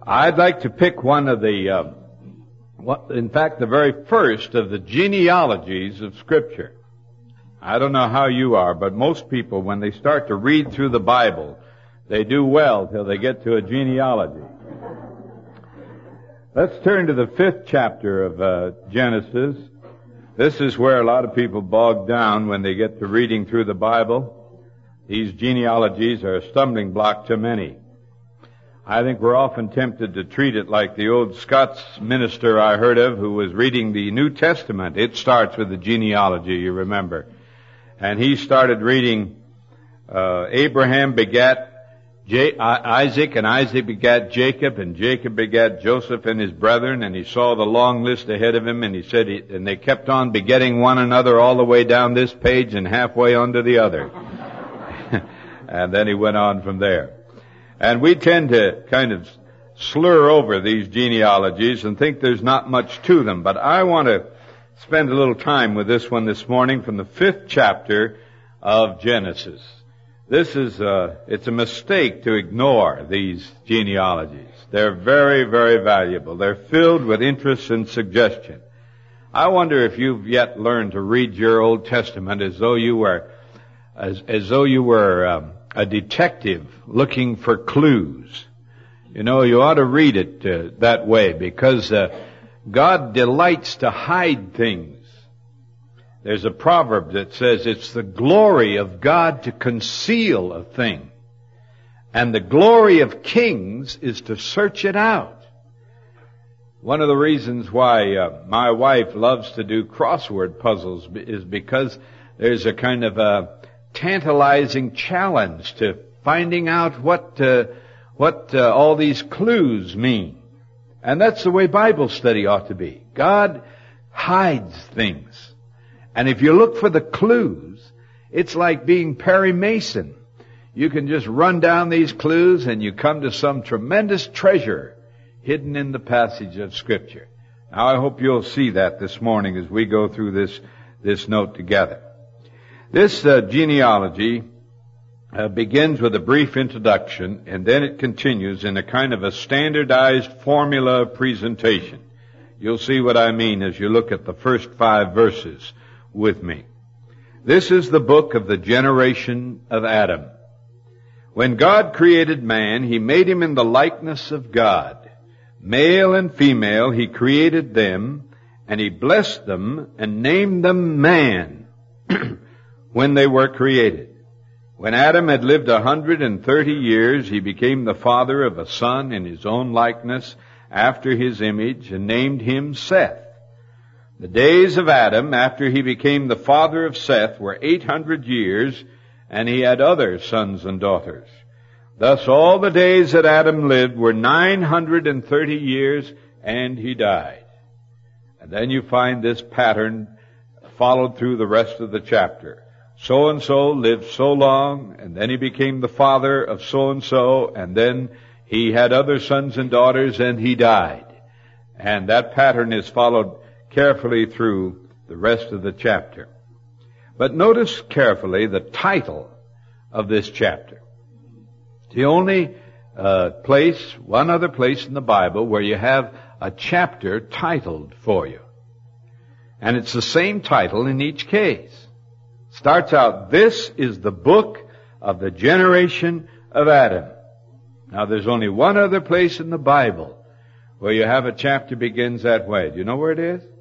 I'd like to pick one of the, the very first of the genealogies of Scripture. I don't know how you are, but most people, when they start to read through the Bible, they do well till they get to a genealogy. Let's turn to the 5th chapter of Genesis. This is where a lot of people bog down when they get to reading through the Bible. These genealogies are a stumbling block to many. I think we're often tempted to treat it like the old Scots minister I heard of who was reading the New Testament. It starts with the genealogy, you remember. And he started reading, Abraham begat Isaac, and Isaac begat Jacob, and Jacob begat Joseph and his brethren, and he saw the long list ahead of him, and he said, and they kept on begetting one another all the way down this page and halfway onto the other. And then he went on from there. And we tend to kind of slur over these genealogies and think there's not much to them, but I want to spend a little time with this one this morning from the 5th chapter of Genesis. This is, it's a mistake to ignore these genealogies. They're very, very valuable. They're filled with interest and suggestion. I wonder if you've yet learned to read your Old Testament as though you were, a detective looking for clues. You know, you ought to read it that way because God delights to hide things. There's a proverb that says it's the glory of God to conceal a thing, and the glory of kings is to search it out. One of the reasons why my wife loves to do crossword puzzles is because there's a kind of a tantalizing challenge to finding out what all these clues mean. And that's the way Bible study ought to be. God hides things. And if you look for the clues, it's like being Perry Mason. You can just run down these clues and you come to some tremendous treasure hidden in the passage of Scripture. Now I hope you'll see that this morning as we go through this note together. This genealogy begins with a brief introduction, and then it continues in a kind of a standardized formula presentation. You'll see what I mean as you look at the first 5 verses with me. This is the book of the generation of Adam. When God created man, He made him in the likeness of God. Male and female He created them, and He blessed them and named them man when they were created. When Adam had lived 130 years, he became the father of a son in his own likeness, after his image, and named him Seth. The days of Adam, after he became the father of Seth, were 800 years, and he had other sons and daughters. Thus all the days that Adam lived were 930 years, and he died. And then you find this pattern followed through the rest of the chapter. So-and-so lived so long, and then he became the father of so-and-so, and then he had other sons and daughters, and he died. And that pattern is followed carefully through the rest of the chapter. But notice carefully the title of this chapter. It's the only one other place in the Bible where you have a chapter titled for you. And it's the same title in each case. Starts out, this is the book of the generation of Adam. Now there's only one other place in the Bible where you have a chapter begins that way. Do you know where it is?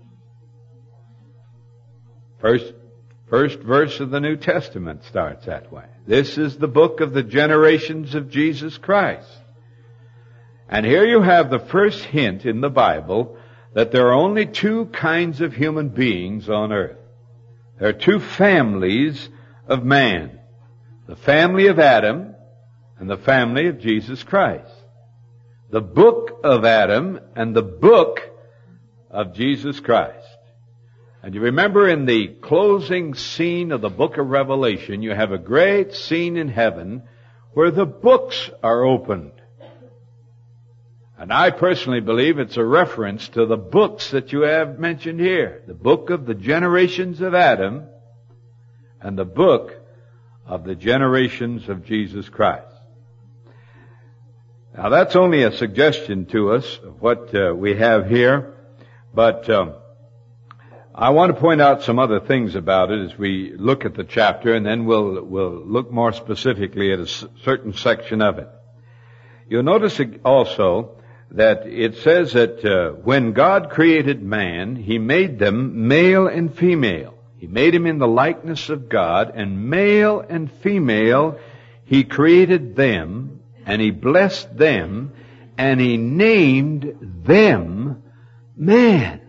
First verse of the New Testament starts that way. This is the book of the generations of Jesus Christ. And here you have the first hint in the Bible that there are only 2 kinds of human beings on earth. There are 2 families of man. The family of Adam and the family of Jesus Christ. The book of Adam and the book of Jesus Christ. And you remember in the closing scene of the book of Revelation, you have a great scene in heaven where the books are opened. And I personally believe it's a reference to the books that you have mentioned here. The book of the generations of Adam and the book of the generations of Jesus Christ. Now that's only a suggestion to us of what we have here, but I want to point out some other things about it as we look at the chapter, and then we'll look more specifically at a certain section of it. You'll notice also that it says that when God created man, He made them male and female. He made him in the likeness of God, and male and female He created them, and He blessed them, and He named them man.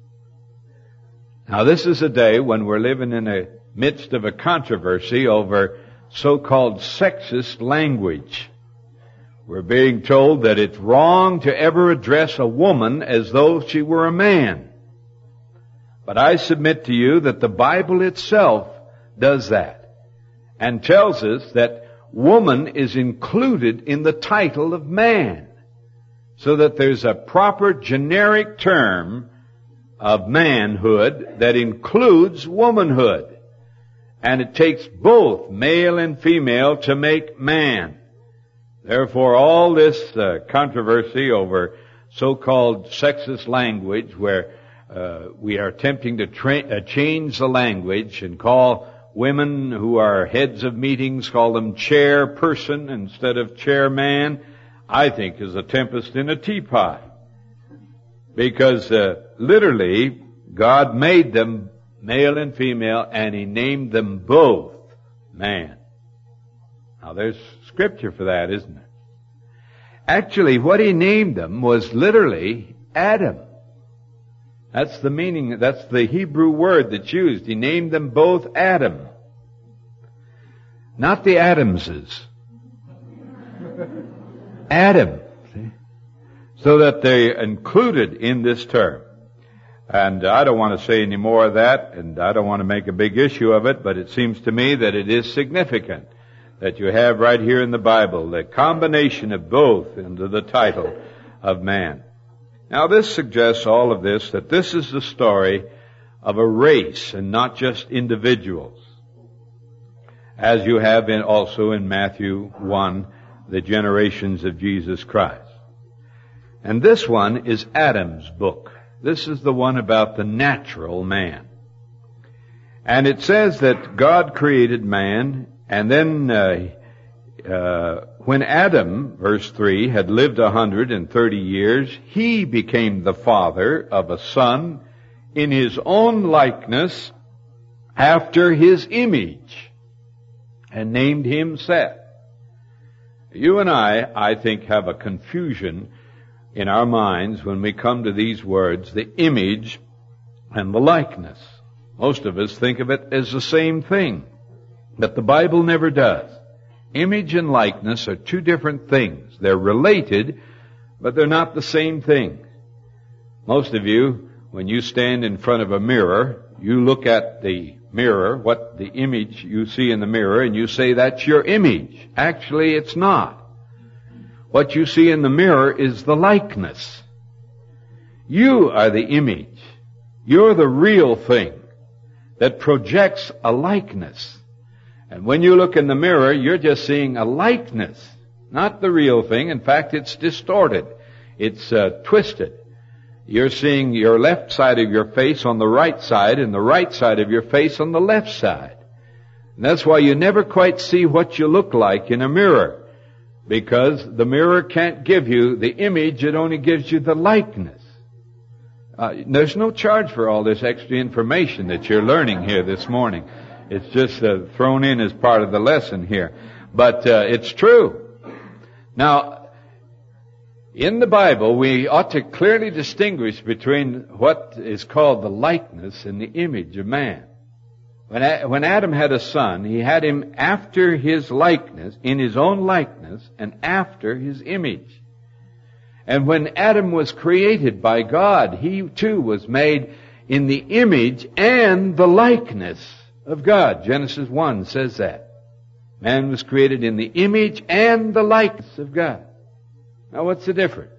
Now this is a day when we're living in the midst of a controversy over so-called sexist language. We're being told that it's wrong to ever address a woman as though she were a man. But I submit to you that the Bible itself does that and tells us that woman is included in the title of man, so that there's a proper generic term of manhood that includes womanhood. And it takes both male and female to make man. Therefore, all this controversy over so-called sexist language, where we are attempting to change the language and call women who are heads of meetings, call them chairperson instead of chairman, I think is a tempest in a teapot. Because literally, God made them male and female, and He named them both man. Now there's scripture for that, isn't it? Actually, what He named them was literally Adam. That's the meaning, that's the Hebrew word that's used. He named them both Adam. Not the Adamses. Adam. See? So that they're included in this term. And I don't want to say any more of that, and I don't want to make a big issue of it, but it seems to me that it is significant that you have right here in the Bible the combination of both into the title of man. Now this suggests all of this, that this is the story of a race and not just individuals. As you have also in Matthew 1, the generations of Jesus Christ. And this one is Adam's book. This is the one about the natural man. And it says that God created man, and then when Adam, verse 3, had lived 130 years, he became the father of a son in his own likeness after his image, and named him Seth. You and I think, have a confusion in our minds when we come to these words, the image and the likeness. Most of us think of it as the same thing, but the Bible never does. Image and likeness are two different things. They're related, but they're not the same thing. Most of you, when you stand in front of a mirror, you look at the mirror, what the image you see in the mirror, and you say that's your image. Actually, it's not. What you see in the mirror is the likeness. You are the image. You're the real thing that projects a likeness. And when you look in the mirror, you're just seeing a likeness, not the real thing. In fact, it's distorted. It's twisted. You're seeing your left side of your face on the right side and the right side of your face on the left side. And that's why you never quite see what you look like in a mirror. Because the mirror can't give you the image, it only gives you the likeness. There's no charge for all this extra information that you're learning here this morning. It's just thrown in as part of the lesson here. But it's true. Now, in the Bible, we ought to clearly distinguish between what is called the likeness and the image of man. When Adam had a son, he had him after his likeness, in his own likeness, and after his image. And when Adam was created by God, he too was made in the image and the likeness of God. Genesis 1 says that. Man was created in the image and the likeness of God. Now what's the difference?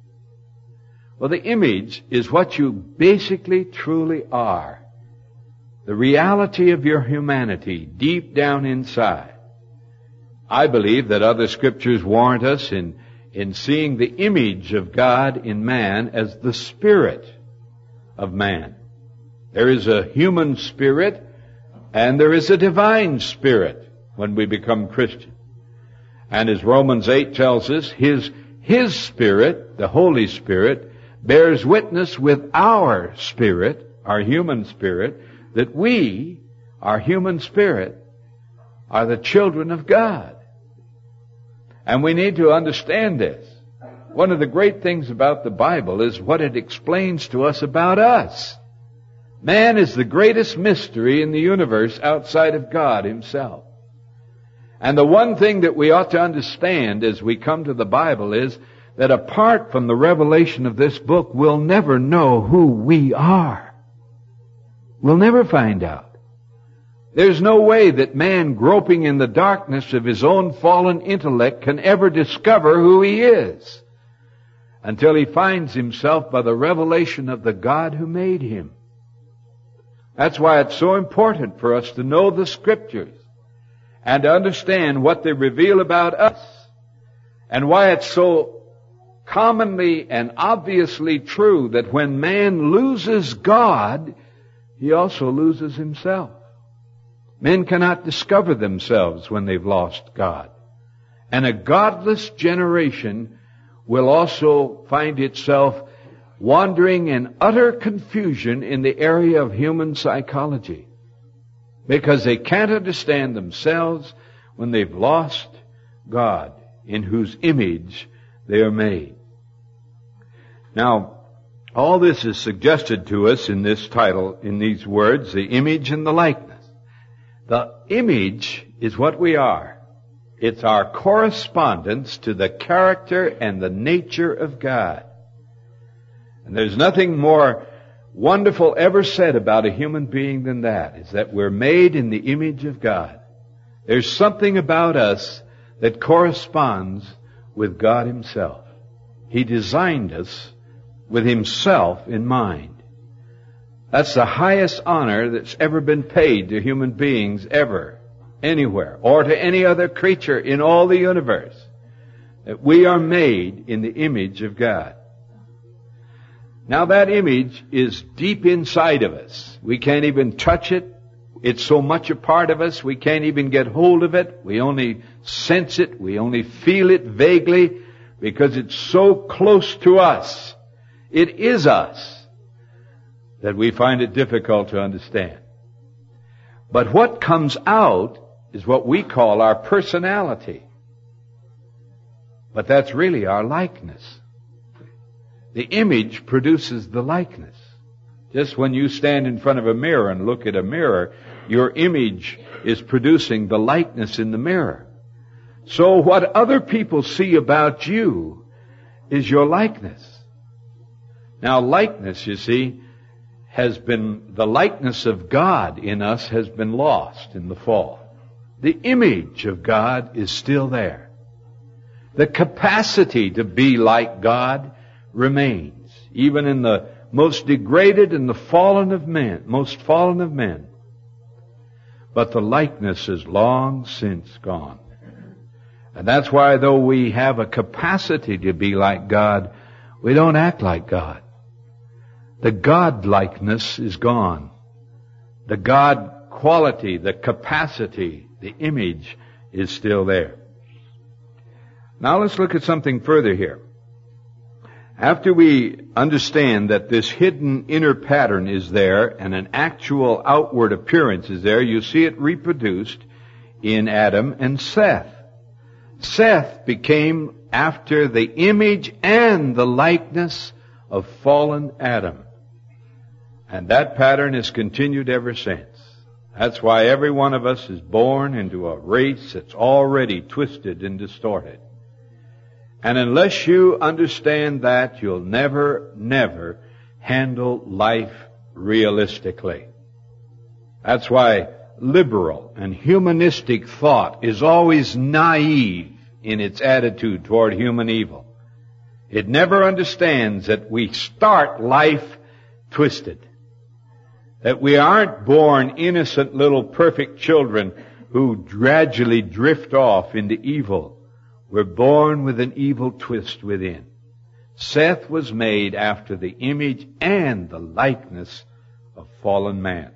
Well, the image is what you basically truly are. The reality of your humanity deep down inside. I believe that other scriptures warrant us in in seeing the image of God in man as the spirit of man. There is a human spirit and there is a divine spirit when we become Christian. And as Romans 8 tells us, His Spirit, the Holy Spirit, bears witness with our spirit, our human spirit, that we, our human spirit, are the children of God. And we need to understand this. One of the great things about the Bible is what it explains to us about us. Man is the greatest mystery in the universe outside of God Himself. And the one thing that we ought to understand as we come to the Bible is that apart from the revelation of this book, we'll never know who we are. We'll never find out. There's no way that man groping in the darkness of his own fallen intellect can ever discover who he is until he finds himself by the revelation of the God who made him. That's why it's so important for us to know the Scriptures and to understand what they reveal about us, and why it's so commonly and obviously true that when man loses God, he also loses himself. Men cannot discover themselves when they've lost God. And a godless generation will also find itself wandering in utter confusion in the area of human psychology, because they can't understand themselves when they've lost God, in whose image they are made. Now, all this is suggested to us in this title, in these words, the image and the likeness. The image is what we are. It's our correspondence to the character and the nature of God. And there's nothing more wonderful ever said about a human being than that, is that we're made in the image of God. There's something about us that corresponds with God Himself. He designed us with Himself in mind. That's the highest honor that's ever been paid to human beings ever, anywhere, or to any other creature in all the universe. That we are made in the image of God. Now that image is deep inside of us. We can't even touch it. It's so much a part of us, we can't even get hold of it. We only sense it. We only feel it vaguely because it's so close to us. It is us that we find it difficult to understand. But what comes out is what we call our personality. But that's really our likeness. The image produces the likeness. Just when you stand in front of a mirror and look at a mirror, your image is producing the likeness in the mirror. So what other people see about you is your likeness. Now, likeness, you see, the likeness of God in us has been lost in the fall. The image of God is still there. The capacity to be like God remains, even in the most degraded and the most fallen of men. But the likeness is long since gone. And that's why, though we have a capacity to be like God, we don't act like God. The God-likeness is gone. The God quality, the capacity, the image is still there. Now let's look at something further here. After we understand that this hidden inner pattern is there and an actual outward appearance is there, you see it reproduced in Adam and Seth. Seth became after the image and the likeness of fallen Adam. And that pattern has continued ever since. That's why every one of us is born into a race that's already twisted and distorted. And unless you understand that, you'll never handle life realistically. That's why liberal and humanistic thought is always naive in its attitude toward human evil. It never understands that we start life twisted. That we aren't born innocent little perfect children who gradually drift off into evil were born with an evil twist within. Seth was made after the image and the likeness of fallen man.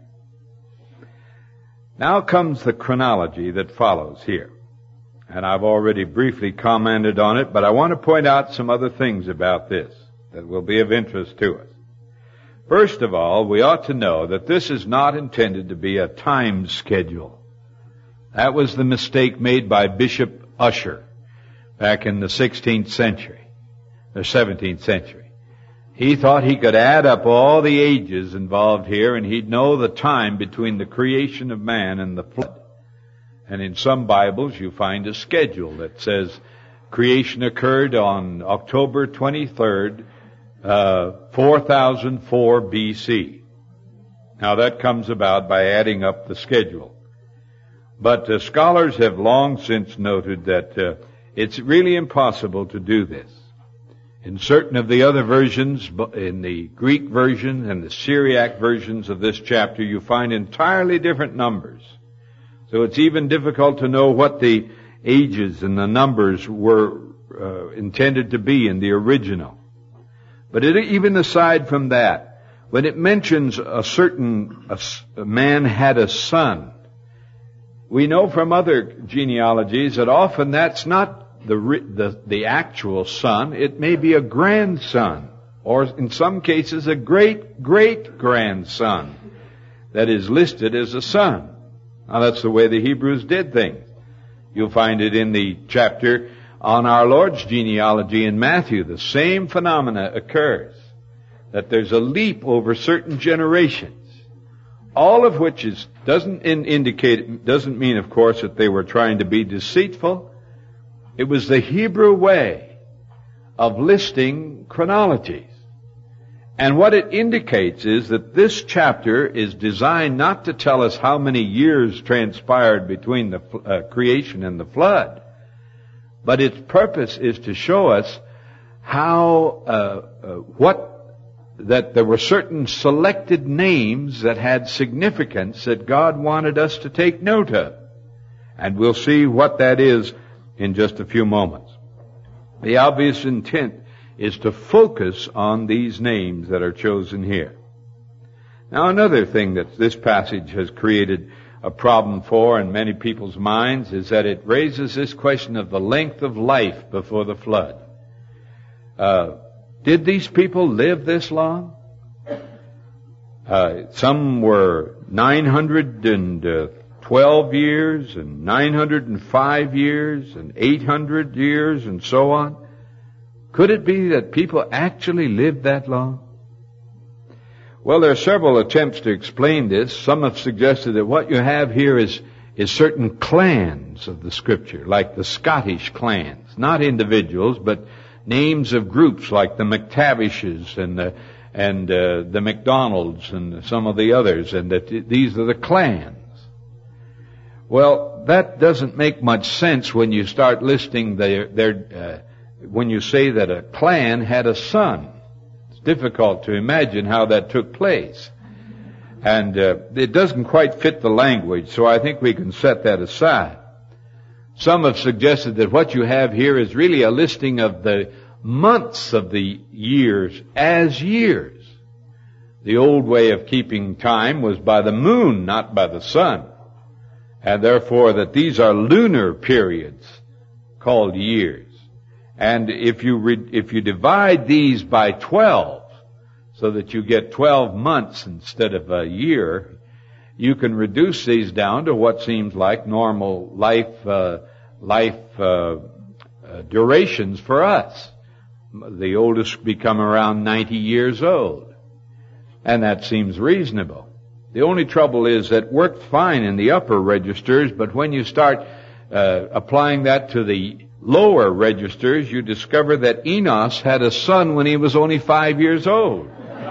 Now comes the chronology that follows here. And I've already briefly commented on it, but I want to point out some other things about this that will be of interest to us. First of all, we ought to know that this is not intended to be a time schedule. That was the mistake made by Bishop Ussher back in the 16th century, or 17th century. He thought he could add up all the ages involved here and he'd know the time between the creation of man and the flood. And in some Bibles you find a schedule that says creation occurred on October 23rd, 4004 BC. Now that comes about by adding up the schedule. But scholars have long since noted that it's really impossible to do this. In certain of the other versions, in the Greek version and the Syriac versions of this chapter, you find entirely different numbers. So it's even difficult to know what the ages and the numbers were intended to be in the original. But even aside from that, when it mentions a man had a son, we know from other genealogies that often that's not the actual son. It may be a grandson, or in some cases a great-great-grandson that is listed as a son. Now that's the way the Hebrews did things. You'll find it in the chapter on our Lord's genealogy in Matthew. The same phenomena occurs, that there's a leap over certain generations. All of which doesn't mean, of course, that they were trying to be deceitful. It was the Hebrew way of listing chronologies. And what it indicates is that this chapter is designed not to tell us how many years transpired between the creation and the flood, but its purpose is to show us that there were certain selected names that had significance that God wanted us to take note of. And we'll see what that is in just a few moments. The obvious intent is to focus on these names that are chosen here. Now another thing that this passage has created a problem for in many people's minds is that it raises this question of the length of life before the flood. Did these people live this long? Some were 912 years and 905 years and 800 years and so on. Could it be that people actually lived that long? Well, there are several attempts to explain this. Some have suggested that what you have here is certain clans of the Scripture, like the Scottish clans, not individuals, but names of groups like the McTavishes and the McDonalds and some of the others, and that these are the clans. Well, that doesn't make much sense when you start listing when you say that a clan had a son. It's difficult to imagine how that took place. And it doesn't quite fit the language, so I think we can set that aside. Some have suggested that what you have here is really a listing of the months of the years as years. The old way of keeping time was by the moon, not by the sun. And therefore that these are lunar periods called years. And if you divide these by 12, so that you get 12 months instead of a year, you can reduce these down to what seems like normal life durations for us. The oldest become around 90 years old. And that seems reasonable. The only trouble is that worked fine in the upper registers, but when you start applying that to the lower registers, you discover that Enos had a son when he was only 5 years old.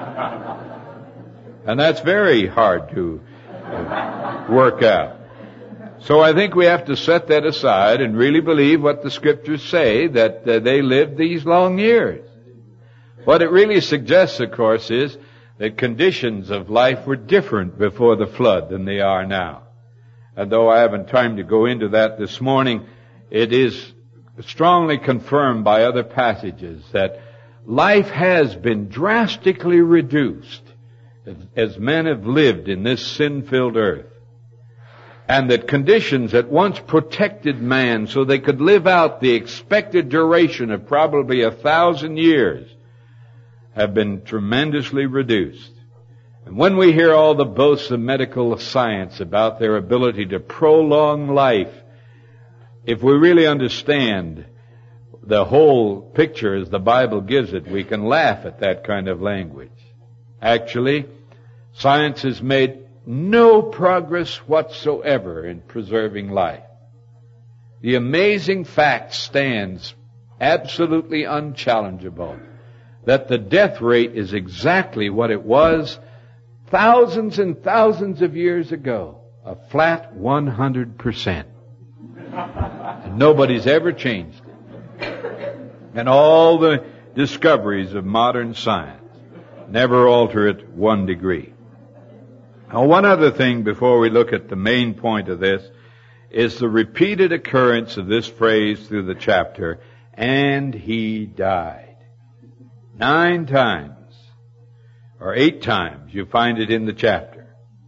And that's very hard to work out. So I think we have to set that aside and really believe what the Scriptures say, that they lived these long years. What it really suggests, of course, is that conditions of life were different before the flood than they are now. And though I haven't time to go into that this morning, it is strongly confirmed by other passages that life has been drastically reduced as men have lived in this sin-filled earth. And that conditions that once protected man so they could live out the expected duration of probably 1,000 years have been tremendously reduced. And when we hear all the boasts of medical science about their ability to prolong life, if we really understand the whole picture as the Bible gives it, we can laugh at that kind of language. Actually, science has made no progress whatsoever in preserving life. The amazing fact stands absolutely unchallengeable that the death rate is exactly what it was thousands and thousands of years ago, a flat 100%. And nobody's ever changed it. And all the discoveries of modern science never alter it 1 degree. Now, one other thing before we look at the main point of this is the repeated occurrence of this phrase through the chapter, and he died. 9 times, or 8 times, you find it in the chapter.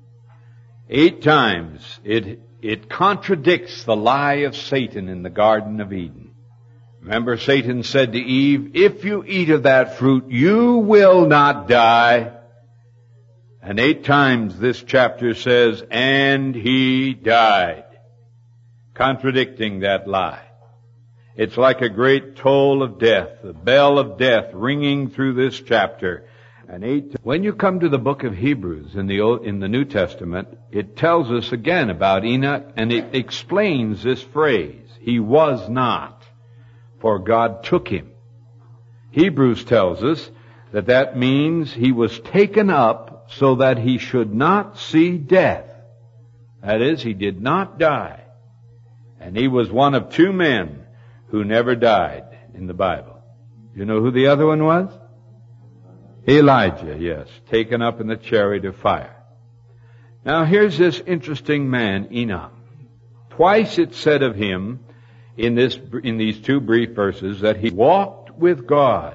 8 times it contradicts the lie of Satan in the Garden of Eden. Remember, Satan said to Eve, if you eat of that fruit, you will not die. And 8 times this chapter says, and he died, contradicting that lie. It's like a great toll of death, the bell of death ringing through this chapter. And when you come to the book of Hebrews in the New Testament, it tells us again about Enoch, and it explains this phrase, he was not, for God took him. Hebrews tells us that means he was taken up so that he should not see death. That is, he did not die. And he was one of 2 men who never died in the Bible. You know who the other one was? Elijah, yes, taken up in the chariot of fire. Now here's this interesting man, Enoch. Twice it said of him in these 2 brief verses that he walked with God.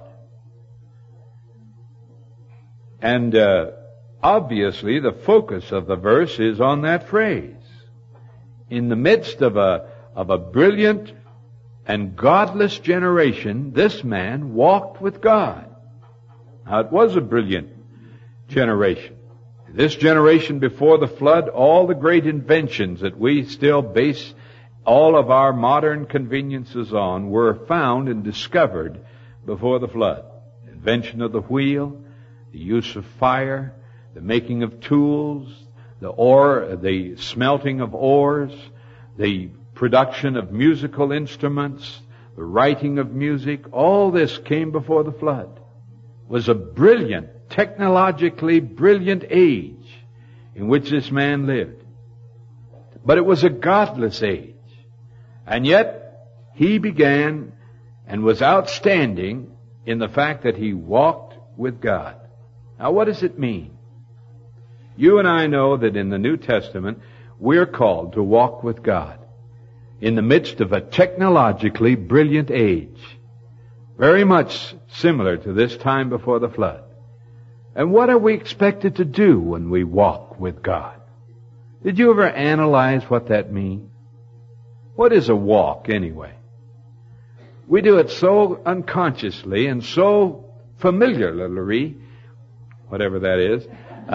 And obviously the focus of the verse is on that phrase. In the midst of a brilliant and godless generation, this man walked with God. Now, it was a brilliant generation. This generation before the flood, all the great inventions that we still base all of our modern conveniences on were found and discovered before the flood. Invention of the wheel, the use of fire, the making of tools, the smelting of ores, the production of musical instruments, the writing of music, all this came before the flood. It was a brilliant, technologically brilliant age in which this man lived. But it was a godless age. And yet, he began and was outstanding in the fact that he walked with God. Now, what does it mean? You and I know that in the New Testament, we're called to walk with God in the midst of a technologically brilliant age, very much similar to this time before the flood. And what are we expected to do when we walk with God? Did you ever analyze what that means? What is a walk, anyway? We do it so unconsciously and so familiarly, whatever that is,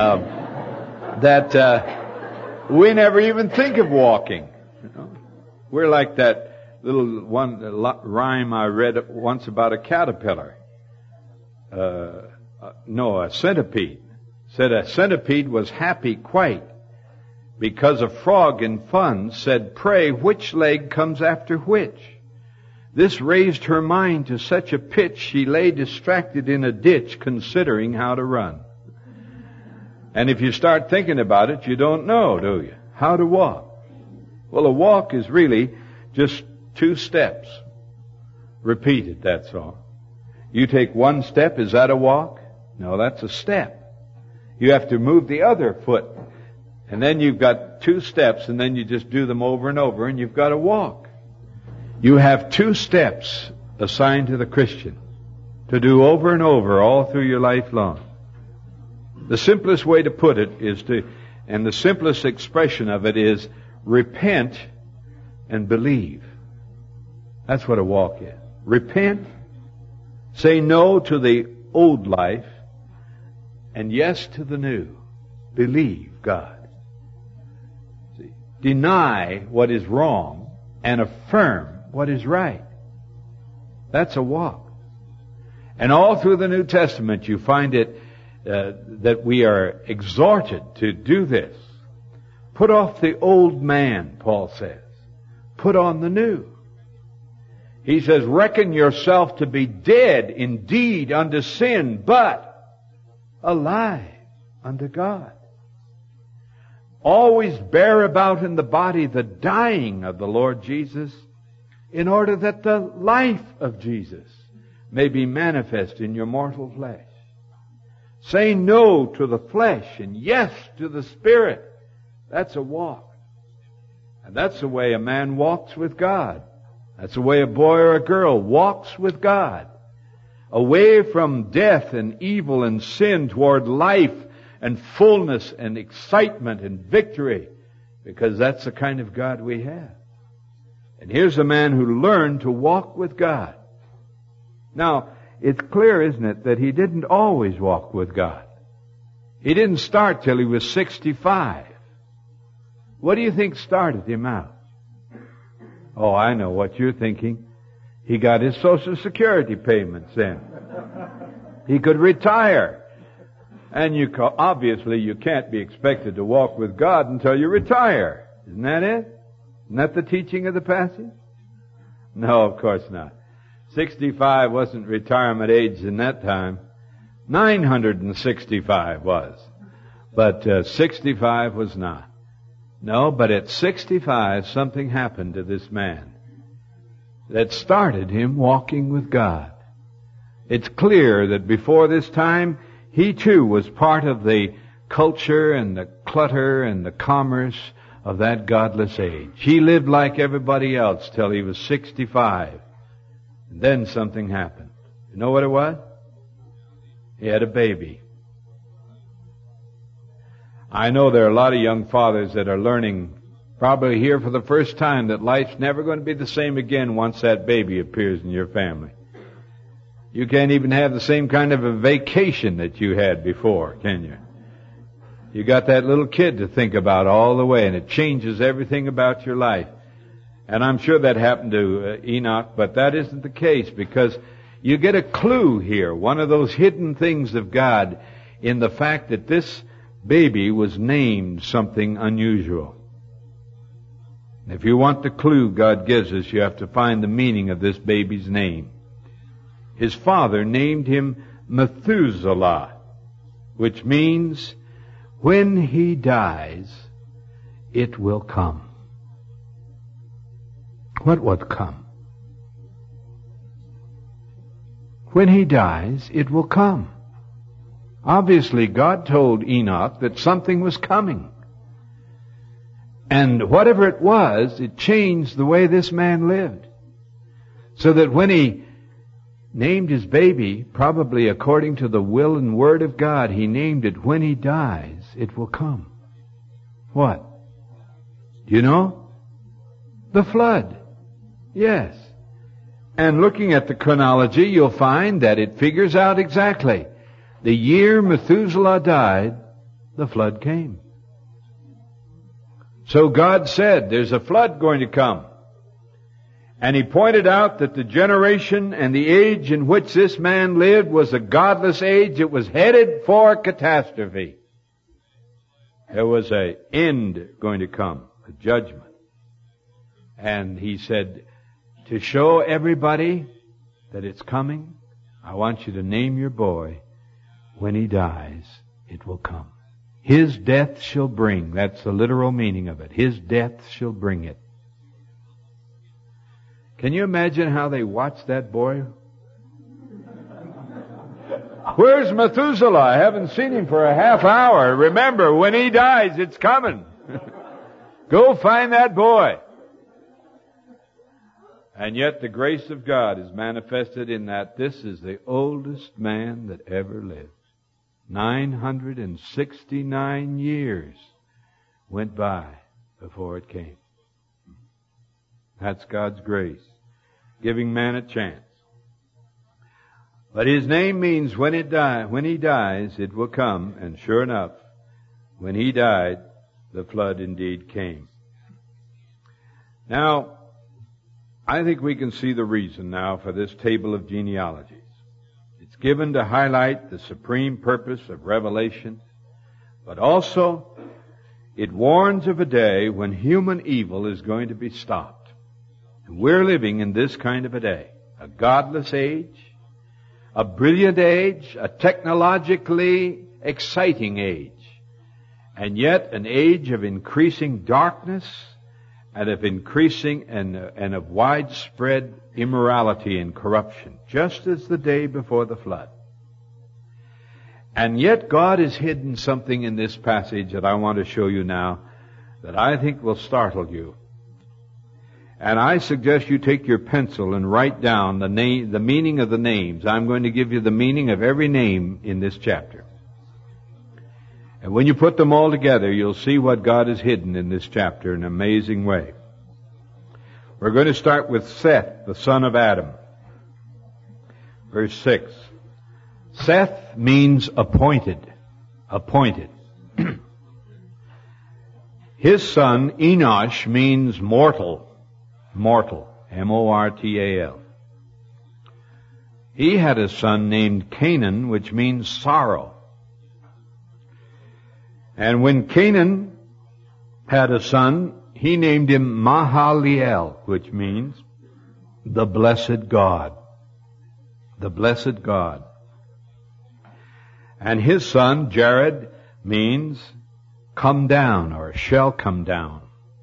that we never even think of walking. You know? We're like that little rhyme I read once about a caterpillar. A centipede. Said a centipede was happy quite because a frog in fun said, pray, which leg comes after which? This raised her mind to such a pitch she lay distracted in a ditch considering how to run. And if you start thinking about it, you don't know, do you? How to walk. Well, a walk is really just 2 steps. Repeated, that's all. You take 1 step, is that a walk? No, that's a step. You have to move the other foot. And then you've got 2 steps, and then you just do them over and over, and you've got to walk. You have 2 steps assigned to the Christian to do over and over all through your life long. The simplest way to put it is and the simplest expression of it is, repent and believe. That's what a walk is. Repent, say no to the old life, and yes to the new. Believe God. See, deny what is wrong and affirm what is right. That's a walk. And all through the New Testament you find it that we are exhorted to do this. Put off the old man, Paul says. Put on the new. He says, reckon yourself to be dead indeed unto sin, but alive unto God. Always bear about in the body the dying of the Lord Jesus, in order that the life of Jesus may be manifest in your mortal flesh. Say no to the flesh and yes to the Spirit. That's a walk. And that's the way a man walks with God. That's the way a boy or a girl walks with God. Away from death and evil and sin toward life and fullness and excitement and victory. Because that's the kind of God we have. And here's a man who learned to walk with God. Now, it's clear, isn't it, that he didn't always walk with God. He didn't start till he was 65. What do you think started him out? Oh, I know what you're thinking. He got his Social Security payments then. He could retire. And obviously you can't be expected to walk with God until you retire. Isn't that it? Isn't that the teaching of the passage? No, of course not. 65 wasn't retirement age in that time. 965 was. But 65 was not. No, but at 65 something happened to this man that started him walking with God. It's clear that before this time, he too was part of the culture and the clutter and the commerce of that godless age. He lived like everybody else till he was 65. And then something happened. You know what it was? He had a baby. I know there are a lot of young fathers that are learning, probably here for the first time, that life's never going to be the same again once that baby appears in your family. You can't even have the same kind of a vacation that you had before, can you? You got that little kid to think about all the way, and it changes everything about your life. And I'm sure that happened to Enoch, but that isn't the case, because you get a clue here, one of those hidden things of God, in the fact that this baby was named something unusual. If you want the clue God gives us, you have to find the meaning of this baby's name. His father named him Methuselah, which means, when he dies, it will come. What would come? When he dies, it will come. Obviously, God told Enoch that something was coming. And whatever it was, it changed the way this man lived. So that when he named his baby, probably according to the will and word of God, he named it, when he dies, it will come. What? Do you know? The flood. Yes. And looking at the chronology, you'll find that it figures out exactly. The year Methuselah died, the flood came. So God said, there's a flood going to come. And he pointed out that the generation and the age in which this man lived was a godless age. It was headed for catastrophe. There was an end going to come, a judgment. And he said, to show everybody that it's coming, I want you to name your boy. When he dies, it will come. His death shall bring. That's the literal meaning of it. His death shall bring it. Can you imagine how they watched that boy? Where's Methuselah? I haven't seen him for a half hour. Remember, when he dies, it's coming. Go find that boy. And yet the grace of God is manifested in that this is the oldest man that ever lived. 969 years went by before it came. That's God's grace, giving man a chance. But his name means when he dies, it will come. And sure enough, when he died, the flood indeed came. Now, I think we can see the reason now for this table of genealogies. It's given to highlight the supreme purpose of Revelation, but also it warns of a day when human evil is going to be stopped. And we're living in this kind of a day, a godless age, a brilliant age, a technologically exciting age, and yet an age of increasing darkness and of increasing and of widespread immorality and corruption, just as the day before the flood. And yet God has hidden something in this passage that I want to show you now that I think will startle you. And I suggest you take your pencil and write down the meaning of the names. I'm going to give you the meaning of every name in this chapter. And when you put them all together, you'll see what God has hidden in this chapter in an amazing way. We're going to start with Seth, the son of Adam. Verse 6. Seth means appointed. Appointed. His son, Enosh, means mortal. Mortal. M-O-R-T-A-L. He had a son named Canaan, which means sorrow. And when Canaan had a son, he named him Mahaliel, which means the blessed God. The blessed God. And his son, Jared, means come down or shall come down.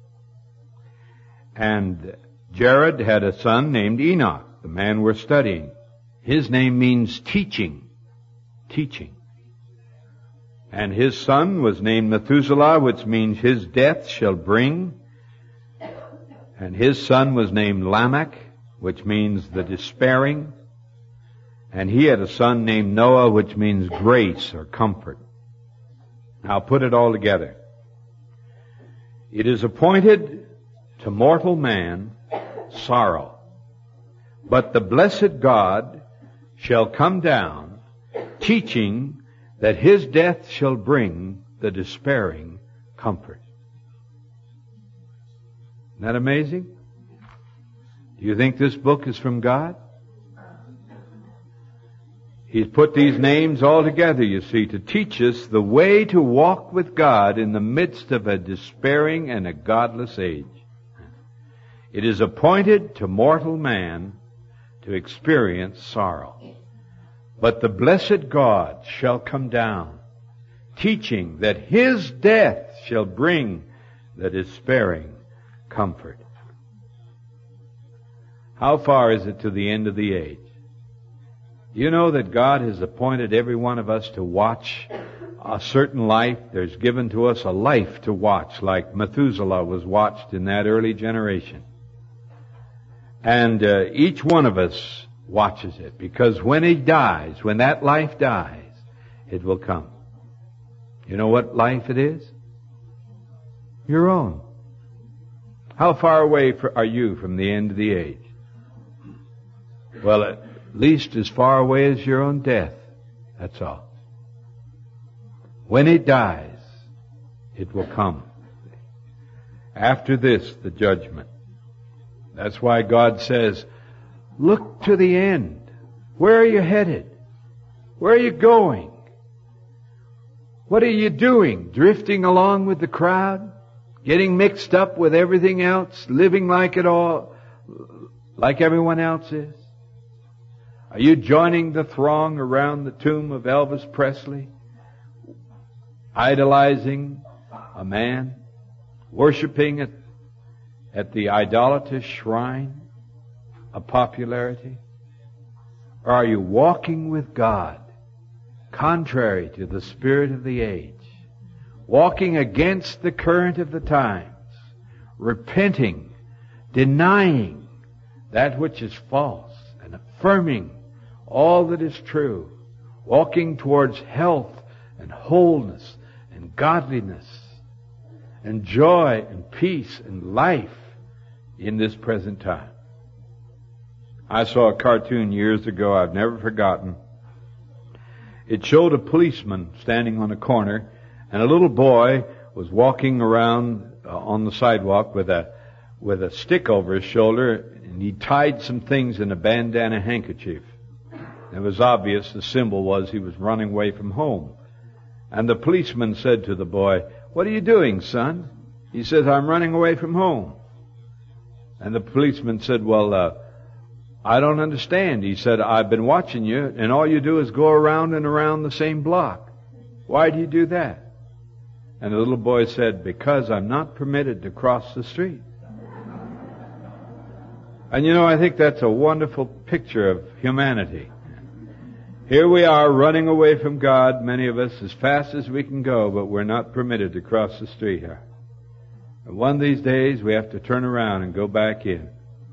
And Jared had a son named Enoch, the man we're studying. His name means teaching. Teaching. And his son was named Methuselah, which means his death shall bring. And his son was named Lamech, which means the despairing. And he had a son named Noah, which means grace or comfort. Now put it all together. It is appointed to mortal man sorrow. But the blessed God shall come down, teaching that his death shall bring the despairing comfort. Isn't that amazing? Do you think this book is from God? He's put these names all together, you see, to teach us the way to walk with God in the midst of a despairing and a godless age. It is appointed to mortal man to experience sorrow. But the blessed God shall come down, teaching that his death shall bring the despairing comfort. How far is it to the end of the age? You know that God has appointed every one of us to watch a certain life. There's given to us a life to watch, like Methuselah was watched in that early generation. And each one of us watches it, because when he dies, when that life dies, it will come. You know what life it is? Your own. How far away are you from the end of the age? Well, at least as far away as your own death. That's all. When it dies, it will come. After this, the judgment. That's why God says, look to the end. Where are you headed? Where are you going? What are you doing? Drifting along with the crowd? Getting mixed up with everything else? Living like everyone else is? Are you joining the throng around the tomb of Elvis Presley? Idolizing a man? Worshipping at the idolatrous shrine of popularity? Or are you walking with God, contrary to the spirit of the age, walking against the current of the times, repenting, denying that which is false and affirming all that is true, walking towards health and wholeness and godliness and joy and peace and life in this present time. I saw a cartoon years ago I've never forgotten. It showed a policeman standing on a corner, and a little boy was walking around on the sidewalk with a stick over his shoulder, and he tied some things in a bandana handkerchief. It was obvious the symbol was he was running away from home. And the policeman said to the boy, "What are you doing, son?" He says, "I'm running away from home." And the policeman said, "Well, I don't understand." He said, "I've been watching you, and all you do is go around and around the same block. Why do you do that?" And the little boy said, "Because I'm not permitted to cross the street." And I think that's a wonderful picture of humanity. Here we are running away from God, many of us, as fast as we can go, but we're not permitted to cross the street here. And one of these days we have to turn around and go back in.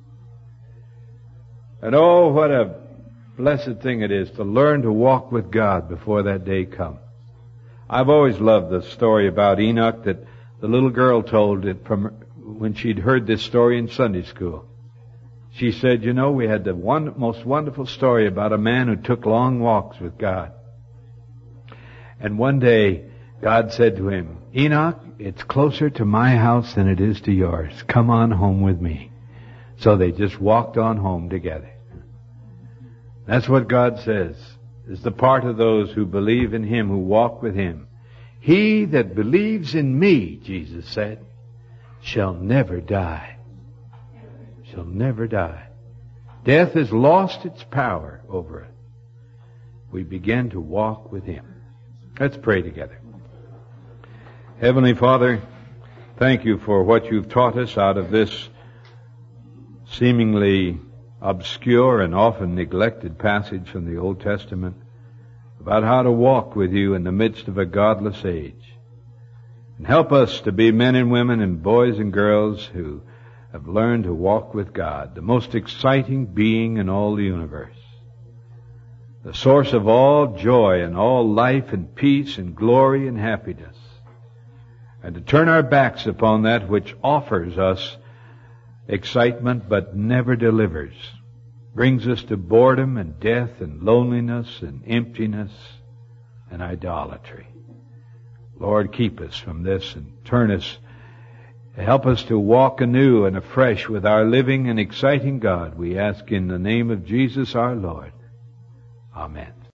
And oh, what a blessed thing it is to learn to walk with God before that day comes. I've always loved the story about Enoch that the little girl told it from when she'd heard this story in Sunday school. She said, we had the most wonderful story about a man who took long walks with God. And one day, God said to him, "Enoch, it's closer to my house than it is to yours. Come on home with me." So they just walked on home together. That's what God says, is the part of those who believe in Him, who walk with Him. "He that believes in me," Jesus said, "shall never die." Shall never die. Death has lost its power over it. We begin to walk with Him. Let's pray together. Heavenly Father, thank you for what you've taught us out of this seemingly obscure and often neglected passage from the Old Testament about how to walk with you in the midst of a godless age. And help us to be men and women and boys and girls who have learned to walk with God, the most exciting being in all the universe, the source of all joy and all life and peace and glory and happiness, and to turn our backs upon that which offers us excitement but never delivers, brings us to boredom and death and loneliness and emptiness and idolatry. Lord, keep us from this and turn us. Help us to walk anew and afresh with our living and exciting God. We ask in the name of Jesus our Lord. Amen.